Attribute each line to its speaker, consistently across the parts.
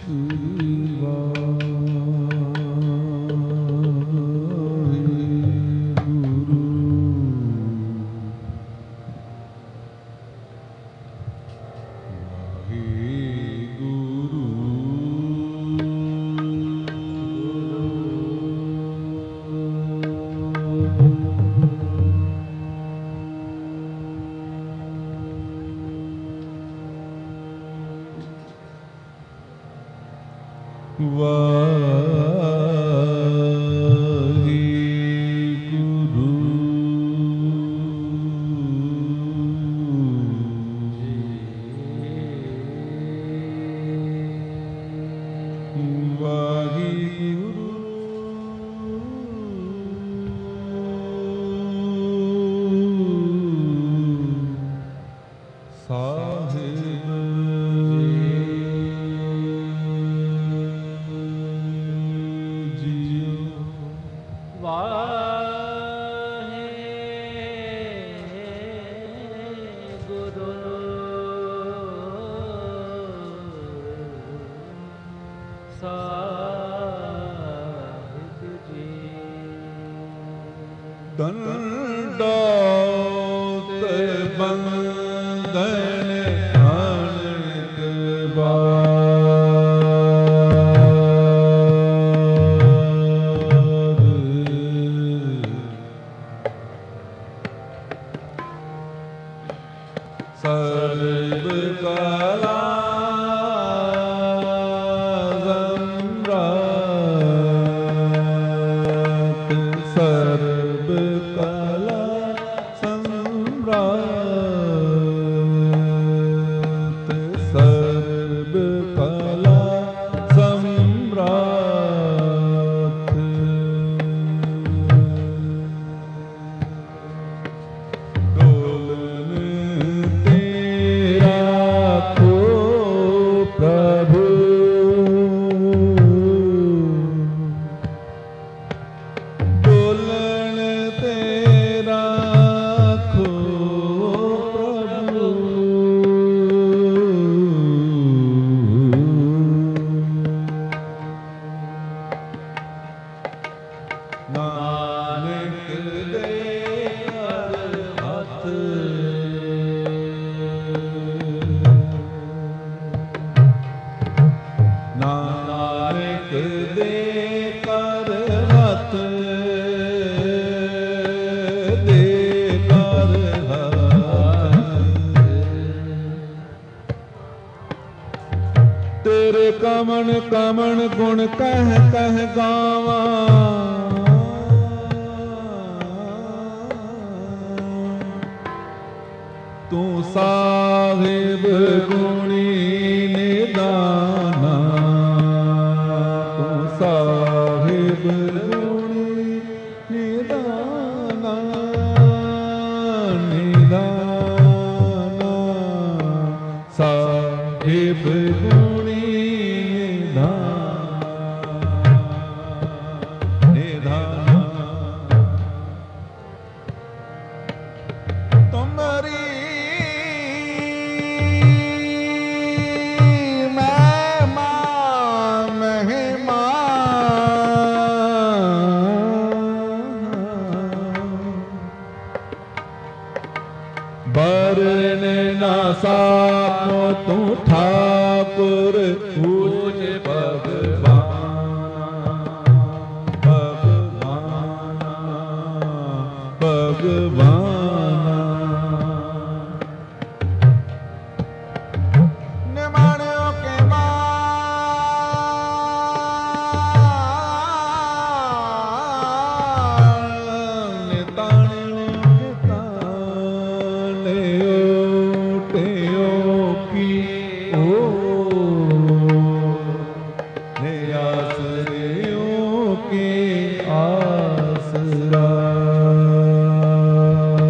Speaker 1: आसरा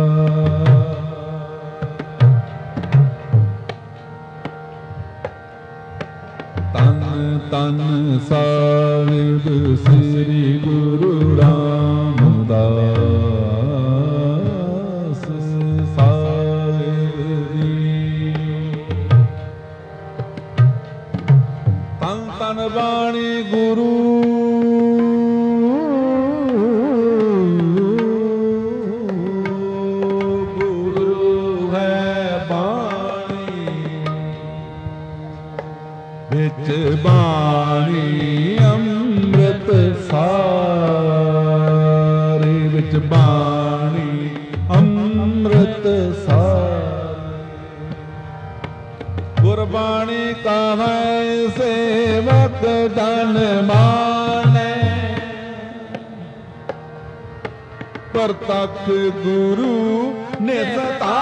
Speaker 1: प्रत्यक्ष गुरु निजता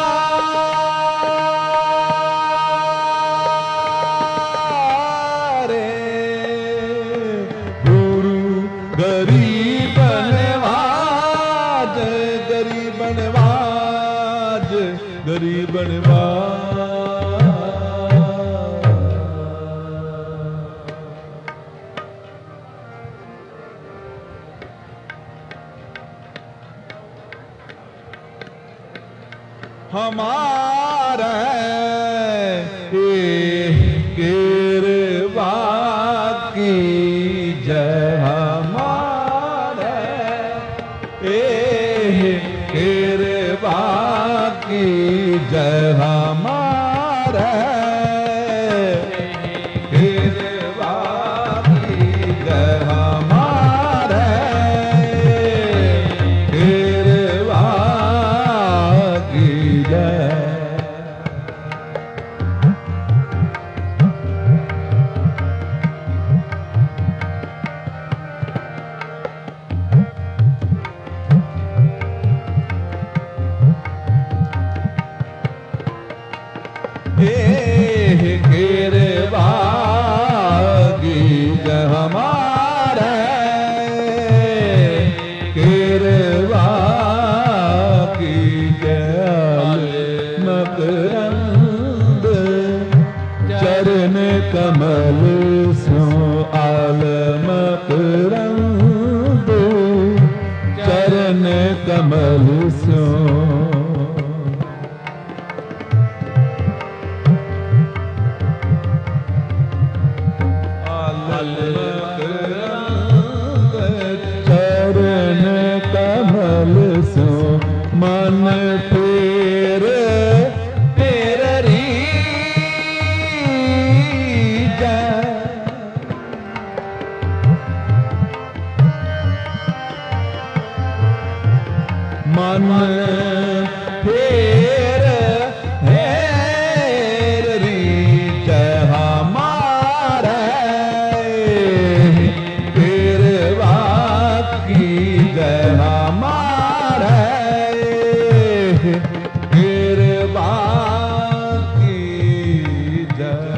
Speaker 1: हमारा कृपा की जय हमारा कृपा की जय हमारा कृपा की जय हमारा कृपा की जय। कृपा की जय हमारा कृपा की जय। मकरंद चरण कमल सो आल मकरंद चरण कमल सो चरण कमल सो मन फेर फेररी जय। मन फेर हेररी जय हमारा कृपा की जय हमारा कृपा की जय।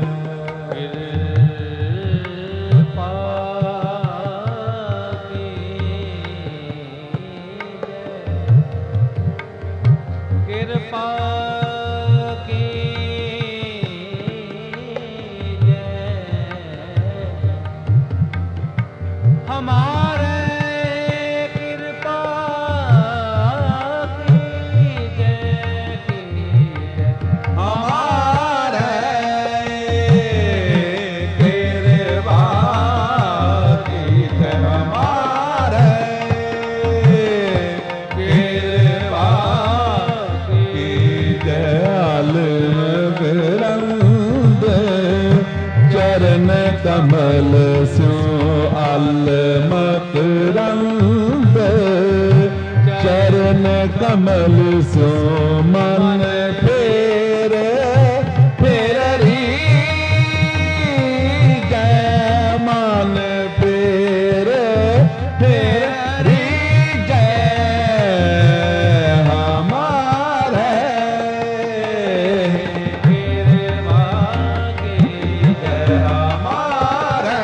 Speaker 2: कृपा की जय। हमारे कृपा की जय
Speaker 1: हमारे कृपा की जय हमारे कृपा की जय। मकरंद चरण कमल सो आल मकरंद चरण कमल सो मन फेर फेररी जय। मन फेर फेररी जय हमारे कृपा की जय हमारे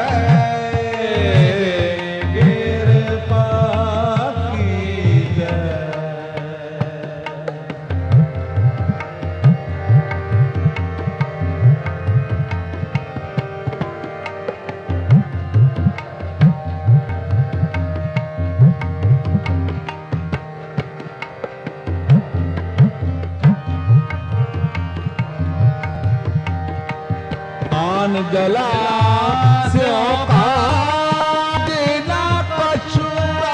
Speaker 1: कृपा की जय। आन गला स्यों काज ना पछुए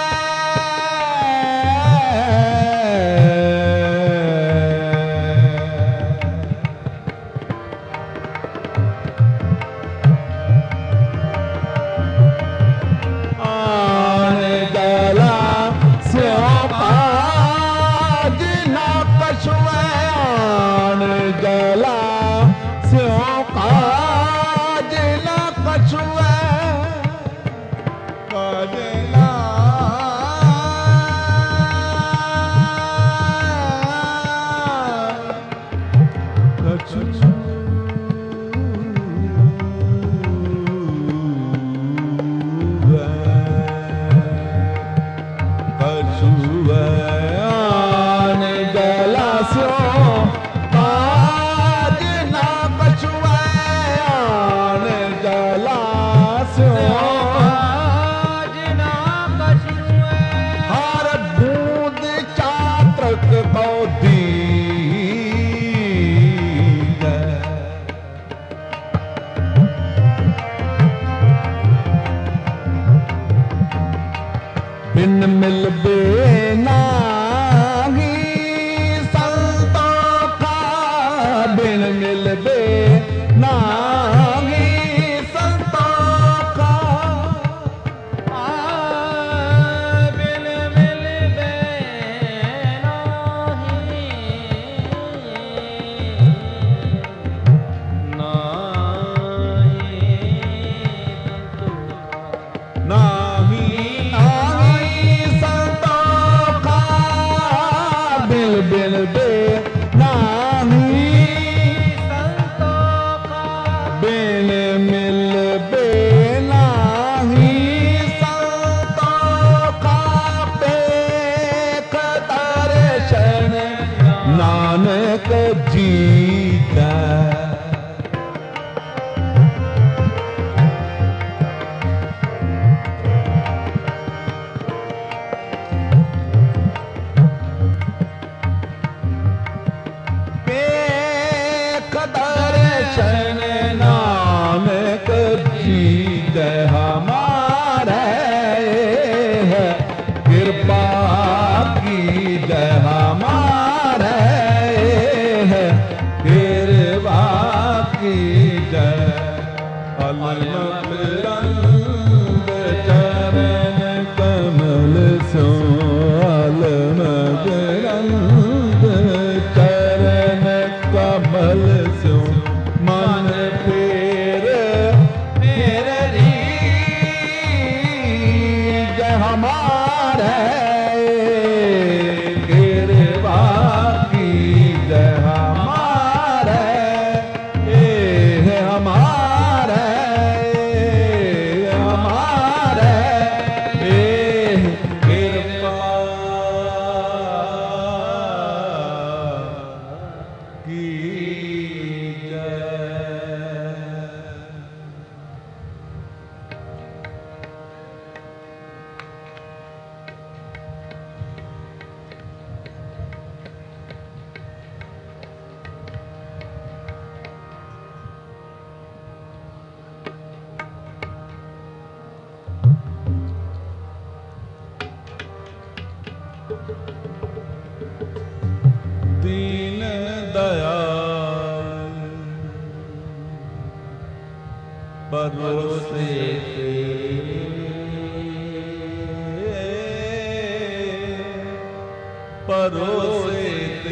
Speaker 1: आन गला स्यों काज ना पछुए आन गला स्यों काज बिन मिलबे नाही संतोखा, बिन मिलबे नाही संतोखा,
Speaker 2: बिन मिलबे
Speaker 1: नाही नाही संतोखा, बिन मिलबे नाही
Speaker 2: संतोखा,
Speaker 1: बिन मिलबे नाही संतोखा, पेख दर्शन नानक जी का। दर्शन नानक जी जय हमारे है, कृपा की जय हमारे है, कृपा की जय। अलमगरंद चरण कमल सो, अलमगरंद चरण कमल सो, मन फेर री जय हमारे, कृपा की जय हमारे है, हमारे हमारे कृपा की जय। दीन दयाल परोसे परोसे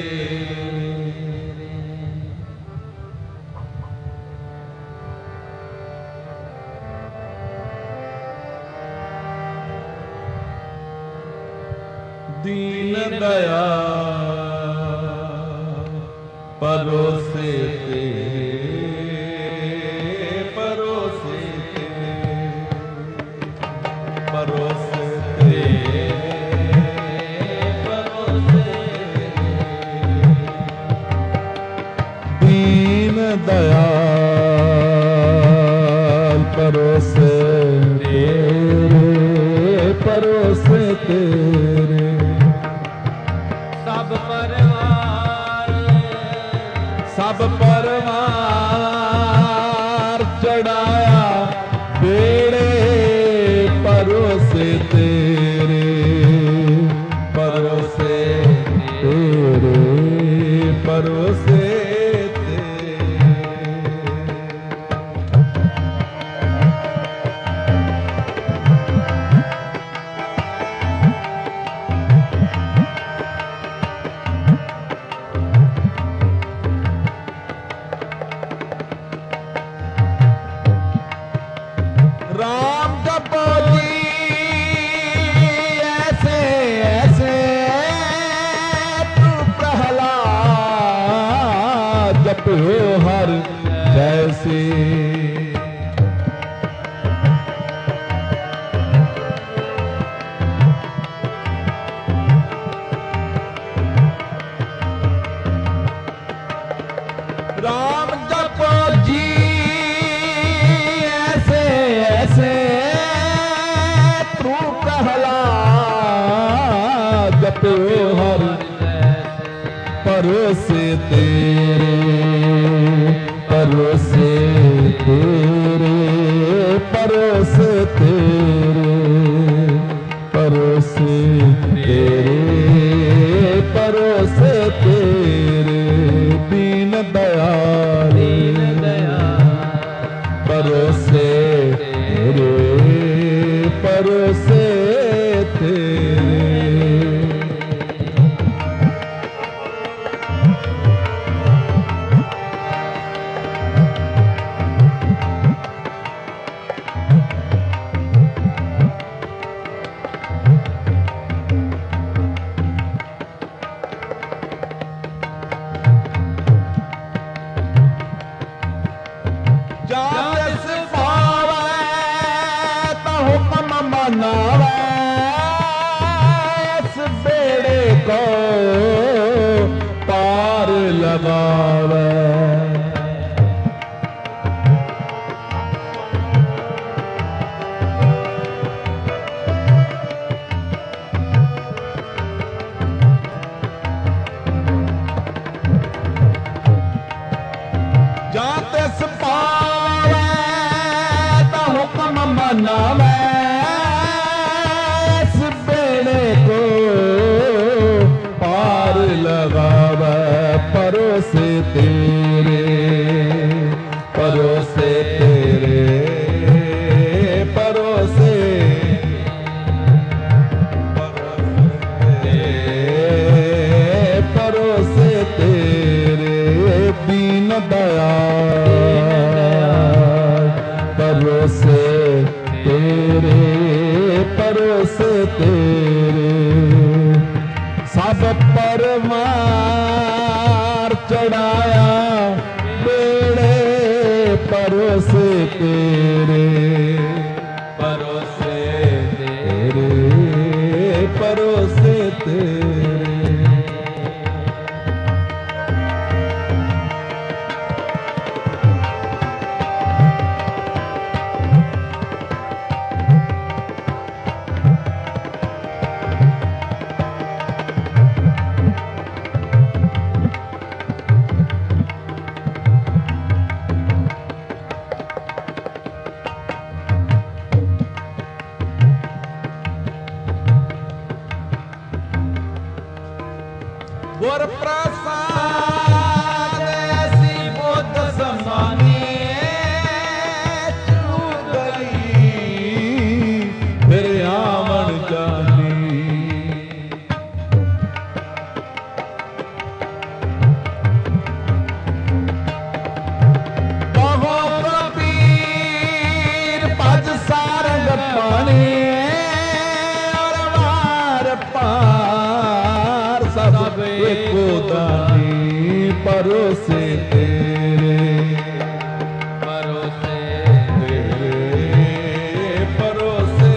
Speaker 1: दीन दयाल परोसे परोसे परोसे परोसे दीन दयाल परोसे परोसे तेरे।
Speaker 2: सब परवार
Speaker 1: सब परवार चढ़ाया बेड़े परोसे तेरे, परोसे तेरे परोसे राम जपो जी ऐसे ऐसे, तू प्रहलाद जपो हर जैसे। राम जपो जी ऐसे ऐसे, तू प्रहलाद जपो हर परोसे तेरे, परोसे तेरे परोसे तेरे परोसे इस बेड़े को पार लगावे। जाते पावे तो हुक्म मनावे, परोसे तेरे, परोसे तेरे, परोसे परोसे तेरे दीन दयाल, परोसे तेरे, परोसे तेरे सब परमार चढ़ाया बेड़े परोसे तेरे, परोसे तेरे, परोसे तेरे। गुर प्रसाद ऐसी बुद्ध समानी चूक गई फिर आवन जानी। कहो कबीर पज सारंग पानी और वार पार सब एको दानी परोसे तेरे, परोसे तेरे, परोसे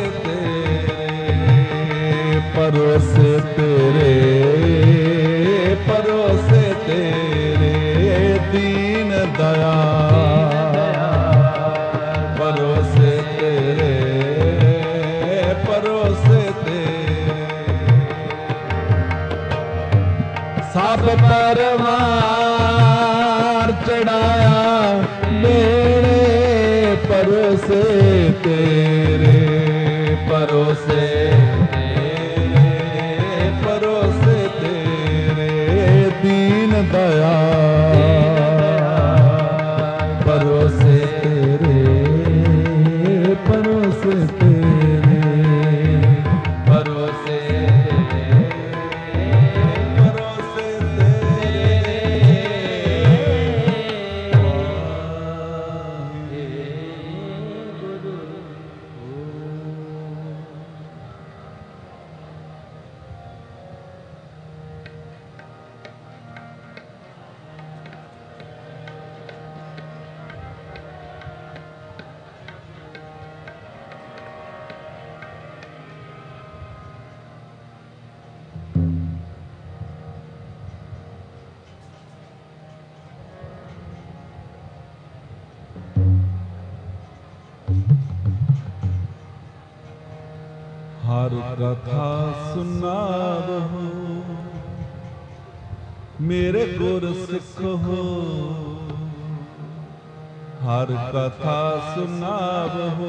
Speaker 1: तेरे, परोसे तेरे, परोसे तेरे दीन दयाल, परोसे तेरे, परोसे तेरे सब परमार चढ़ाया बेड़े परोसे तेरे, परोसे तेरे, परोसे तेरे दीन दयाल, परोसे तेरे, परोसे तेरे, परोसे हर कथा सुनावो मेरे गुर सिख हो, हर कथा सुनावो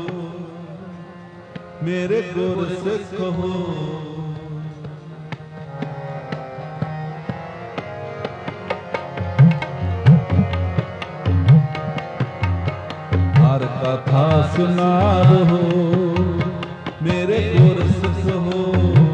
Speaker 1: मेरे गुर सिख हो। हर कथा सुनावो मेरे गुर सिख हो।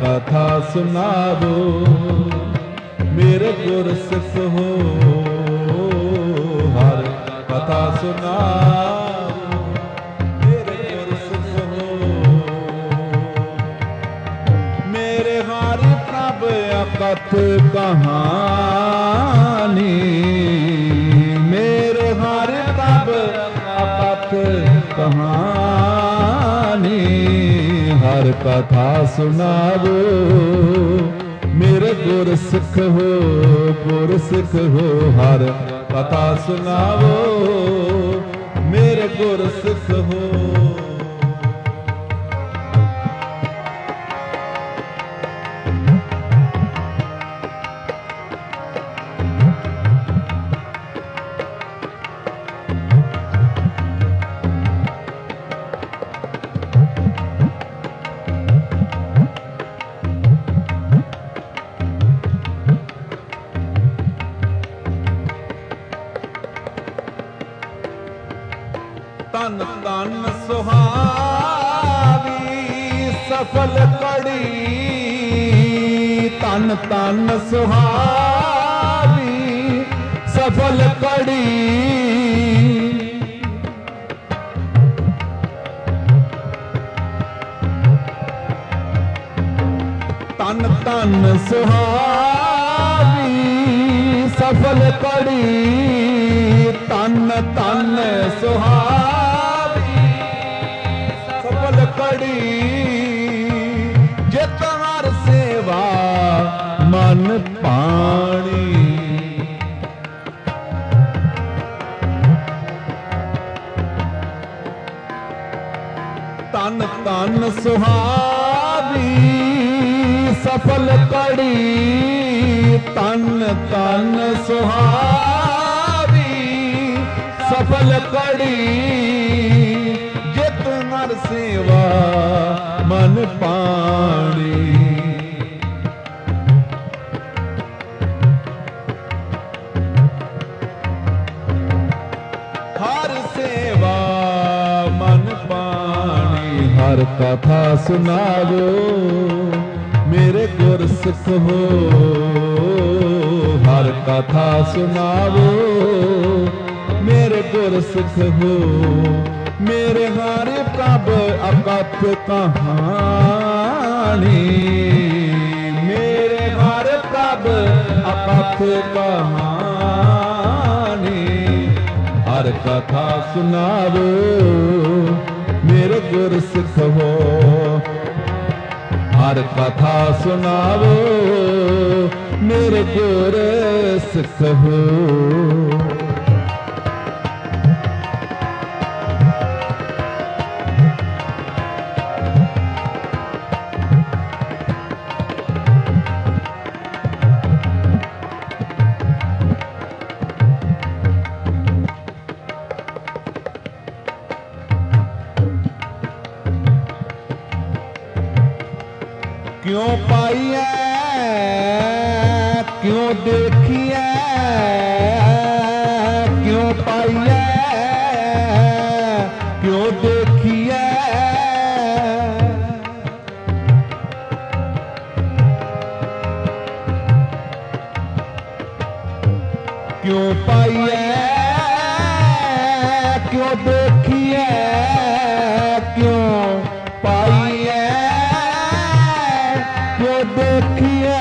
Speaker 1: कथा सुनावो मेरे गुर सिख हो हर कथा सुनावो मेरे गुर सिख हो मेरे हरि प्रभ अकथ कहानी मेरे हरि प्रभ अकथ कहानी हर कथा सुनावो मेरे गुर सिख हो हर कथा सुनावो मेरे गुर सिख हो तन तन सुहावी सफल कड़ी तन तन सुहावी सफल कड़ी तन तन सुहावी सफल कड़ी तन तन सुहावी सफल कड़ी जित हर सेवा मन पाणी तन तन सुहावी सफल कड़ी तन तन सुहावी सफल कड़ी जित हर सेवा मन पाणी हर सेवा मन पाणी हर कथा सुनावो मेरे गुर सिख हो हर कथा सुनावो मेरे गुर सिख हो मेरे हरि प्रभ अकथ कहानी मेरे हरि प्रभ अकथ कहानी हर कथा सुनावो मेरे गुर सिख हो हर कथा सुनावो मेरे गुर सिख हो क्यों पाइए क्यों देखिए क्यों पाइए क्यों देखिए क्यों पाइए क्यों देखिए क्यों पाइए देखिए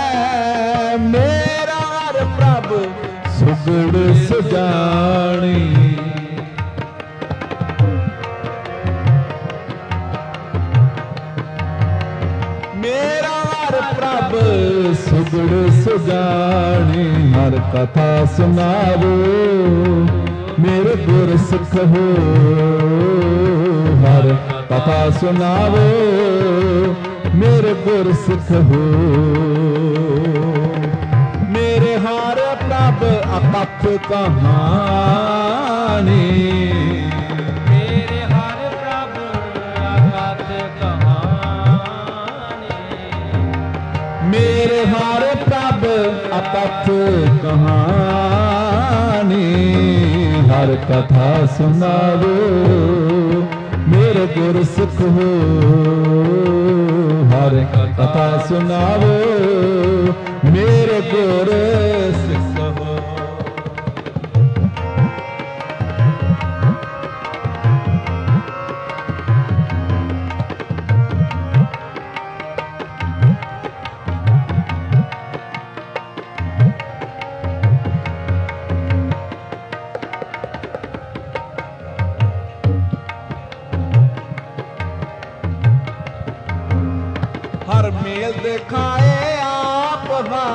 Speaker 1: मेरा हर प्रभ सुगड़ सुजानी मेरा हर प्रभ सुगड़ सुजानी हर कथा सुनावो मेरे गुर सिख हो हर कथा सुनावो मेरे गुर सिख हो मेरे हर प्रभ अकथ कहानी
Speaker 2: मेरे हर प्रभ अकथ कहानी
Speaker 1: मेरे हर प्रभ अकथ कहानी हर कथा सुनावो मेरे मेरे गुर सिख हो हर कथा सुनावो मेरे गुर सिख हो। हर मेल दिखाए आप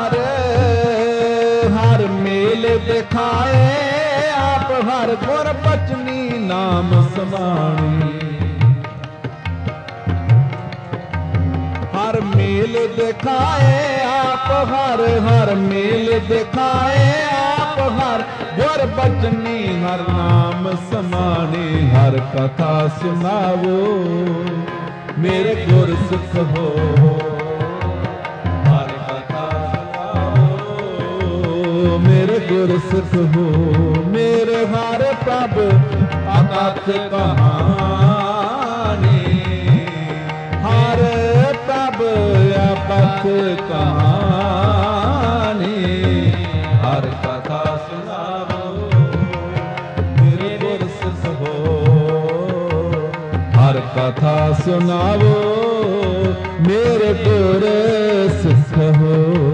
Speaker 1: हर मेल दिखाए आप हर गुर बचनी नाम समाणी। हर मेल दिखाए आप हर मेल दिखाए आप हर गुर बचनी हर नाम समाणी। हर कथा सुनावो मेरे गुर सिख हो हर कथा सुनाओ मेरे गुर सिख हो। मेरे हर प्रभ अकथ कहानी हर प्रभ अकथ कहानी। हर कथा सुनाओ मेरे गुर सिख हो हर कथा सुनावो मेरे गुर सिख हो।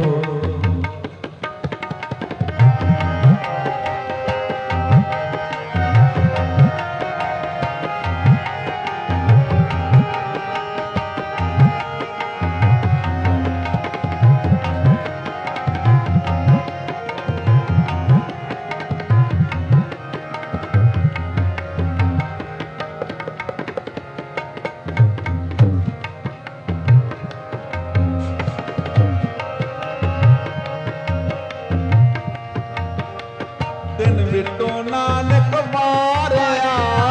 Speaker 1: तिन विटो नानक मारिया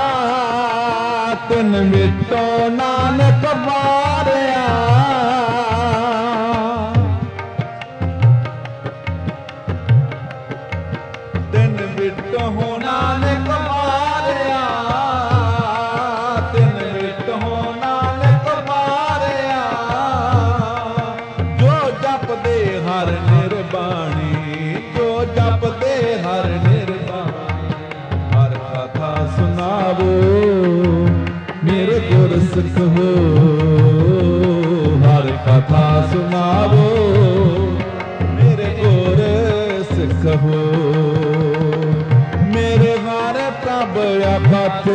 Speaker 1: तिन विटो नानक मारिया। तिन विटो नानक मारिया तिन विटो नानक मारिया। जो जपदे हर निर्बाणी जो जपदे हर सुनावो मेरे गुर सिख हो हर कथा सुनावो मेरे गुर सिख हो। मेरे हर प्रभ अकथ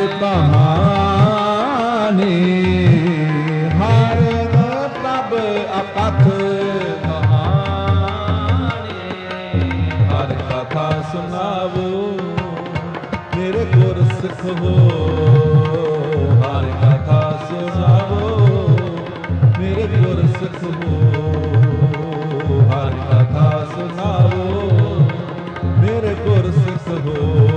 Speaker 1: कहानी हर प्रभ अकथ कहानी। हर कथा सुनावो मेरे गुर सिख हो हर कथा सुनावो मेरे गुर सिख हो। हर कथा सुनावो मेरे गुर सिख हो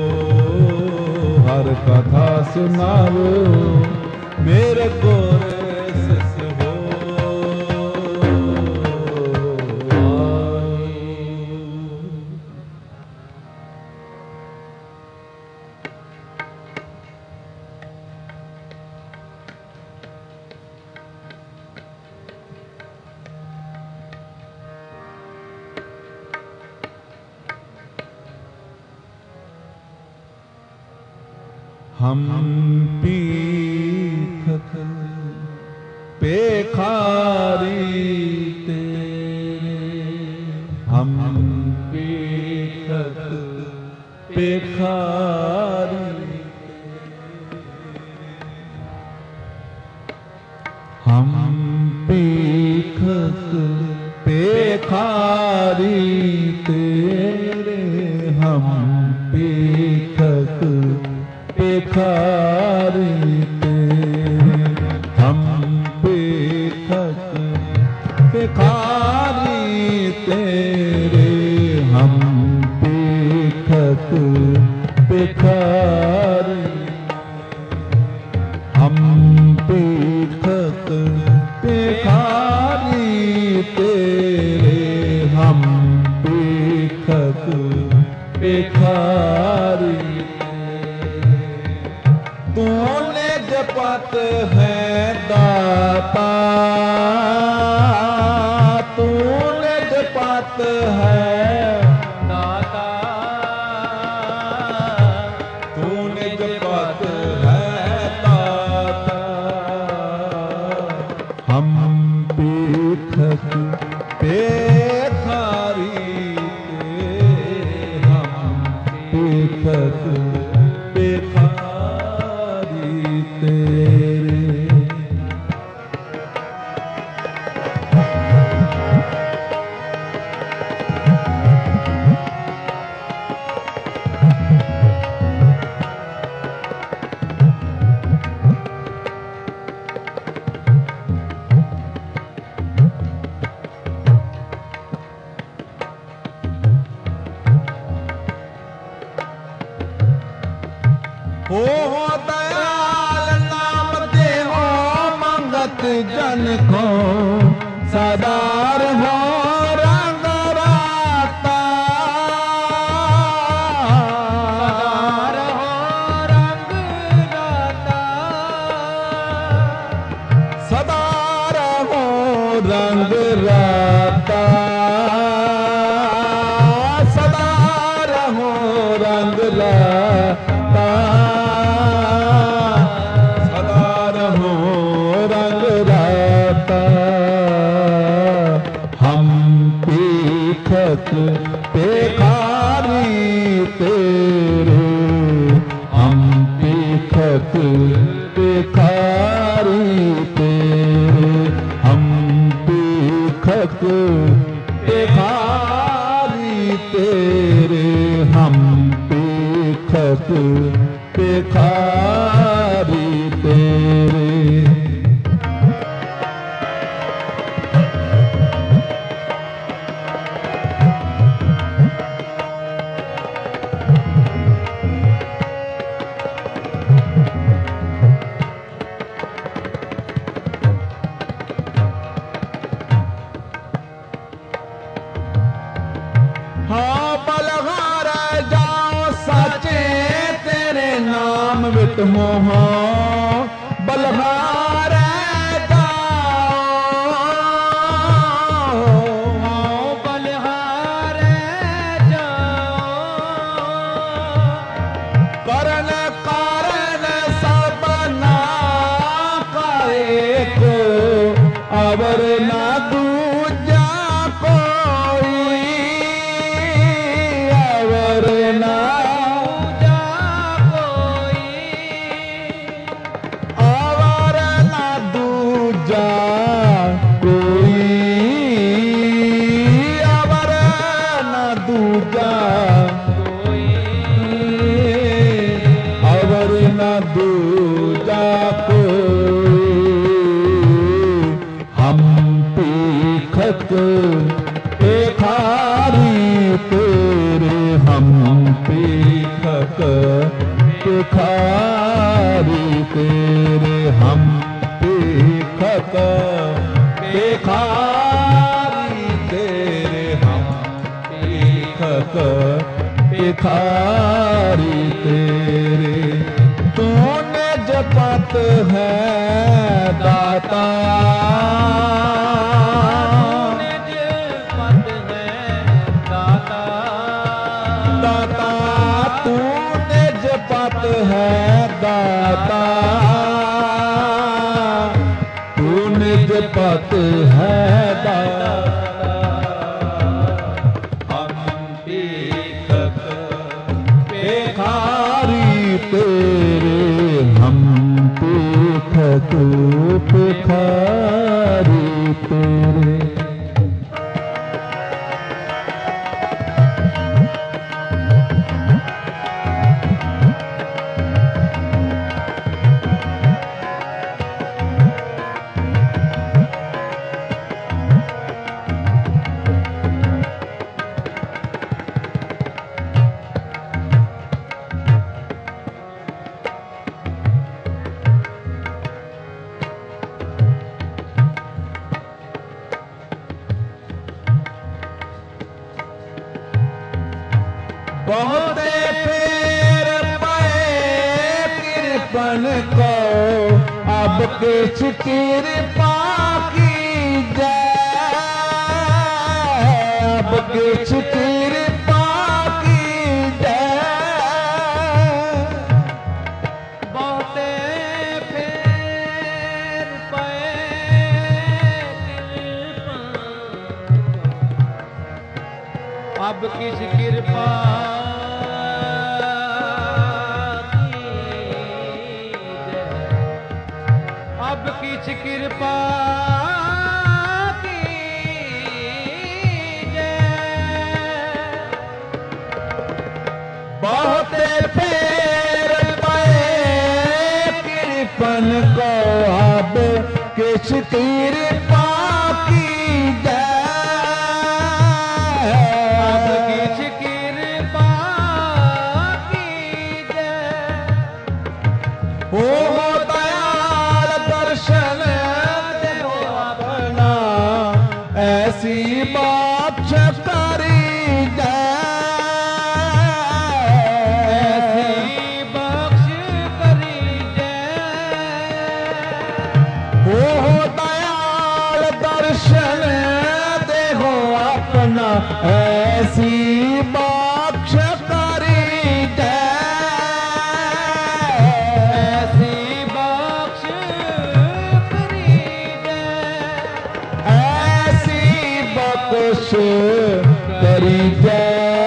Speaker 1: हर कथा सुनावो मेरे गुर सिख हो। हम पीखत पेखारी तेरे हम पीखत पेखारी हम पीखत पेखारी तेरे हम पीखत पेखारी तेरे हम पेखत पेखारी तेरे हम पेखत पेखारी हम पेखत पेखारी तेरे हम पेखत पेखारी। तूने पत है
Speaker 2: दाता
Speaker 1: तू निज पत है दाता हम पीठक पेखारी हम पीठक पेखारी तेरे हो दयाल नाम दे हो मंगत जन को सदार हो रंग राता
Speaker 2: सदार हो रंग राता
Speaker 1: सदार हो रंग राता सदार हो रंग राता सदा रहो रंग राता हम पीठक पेखारी तेरे हम पीठक पेखारी तेरे हम पीठक पेखारी तेरे हम पीठक पेखारी तेरे हाँ बलहार जाओ सचे तेरे नाम विट मोहा बलहार जाओ
Speaker 2: बलिहार जाओ
Speaker 1: करण कारण सब ना का एक अवर ना दूजा कोई अवर ना
Speaker 2: पूजा कोई
Speaker 1: अवर ना दूजा कोई अवर ना दूजा
Speaker 2: कोई
Speaker 1: अवर न दूजा कोई हम पीठक पेखारी तेरे हम पीठक पेखारी तेरे हम पीठक पेखारी तेरे हम पीठक पेखारी तेरे तूने जपत है दाता
Speaker 2: निज पद है दाता
Speaker 1: दाता तूने जपत है दाता तूने जपत है दाता हम पीठक पेखारी तेरे हम पीठक पेखारी तेरे बहुते फेर पे कृपन को अब किछ कृपा की जय अब किछ कृपा कीजै।
Speaker 2: बहुते फेर पए कृपा, अब किस कृपा कीजै। अब किछ कृपा
Speaker 1: बहुते फेर पए कृपन को अब किछ कृपा कीजै।
Speaker 2: अब किछ कृपा कीजै।
Speaker 1: ओ दयाल दर्शन देहो अपना, ऐसी बख्श करी जै।
Speaker 2: बख्श करी जै।
Speaker 1: ओ दयाल दर्शन देहो अपना, ऐसी बख्श करी जै।
Speaker 2: ऐसी बख्श करी जै।
Speaker 1: ऐसी बख्श करी जै।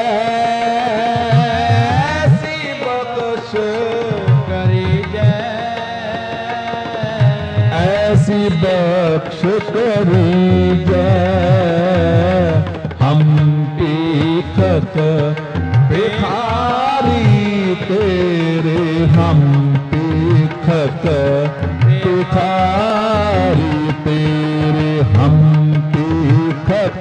Speaker 1: ऐसी बख्श
Speaker 2: करी जै।
Speaker 1: ऐसी बख्श करी जै। हम पीखत भिखारी तेरे, हम पीखत भिखारी तेरे, हम पीखत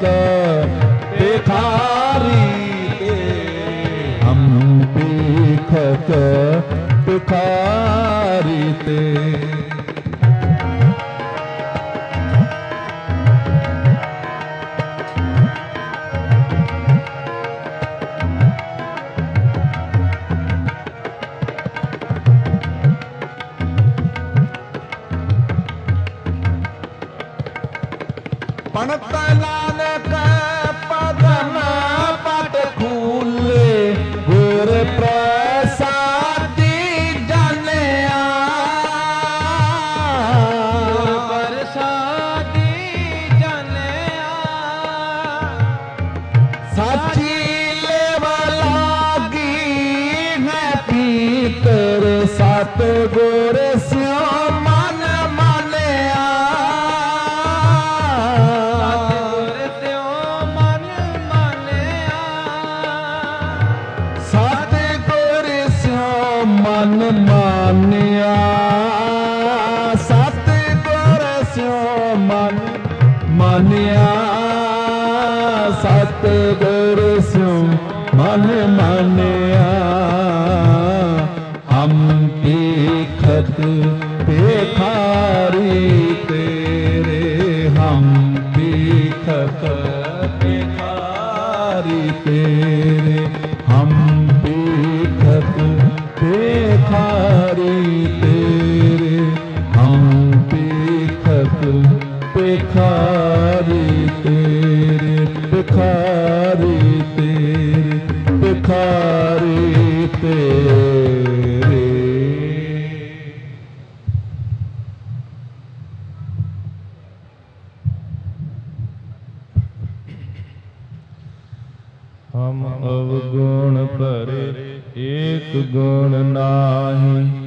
Speaker 1: भिखारी तेरे, हम पीखत भिखारी तेरे। पणत नानक पदम पट खूले, गुर प्रसादी जनिया।
Speaker 2: गुर प्रसादी जनिया।
Speaker 1: साची लेवलागी है पीतर, सतगुर स्यो मन मानिया।
Speaker 2: सतगुर त्यों मन मानिया।
Speaker 1: सतगुर स्यो मन मानिया। सतगुर स्यो मन मानिया। सतगुर स्यो मन मानिया। हम पीखत भिखारी तेरे, हम पीखत भिखारी तेरे, हम पीखत भिखारी तेरे, हम पीखत भिखारी तेरे, भिखारी तेरे, भिखारी तेरे। हम अवगुण भरे एक गुण नाही,